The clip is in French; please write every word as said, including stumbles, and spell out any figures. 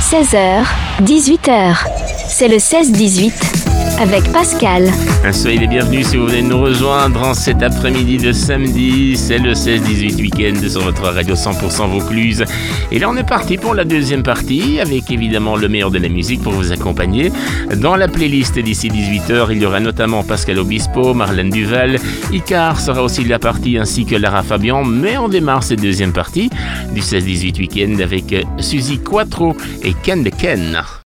seize heures, dix-huit heures. C'est le seize dix-huit avec Pascal. Soyez les bienvenus si vous venez de nous rejoindre en cet après-midi de samedi. C'est le seize dix-huit week-end sur votre radio cent pour cent Vaucluse. Et là, on est parti pour la deuxième partie avec évidemment le meilleur de la musique pour vous accompagner. Dans la playlist d'ici dix-huit heures, il y aura notamment Pascal Obispo, Marlène Duval. Icar sera aussi de la partie ainsi que Lara Fabian. Mais on démarre cette deuxième partie du seize dix-huit week-end avec Suzy Quatro et Ken de Ken.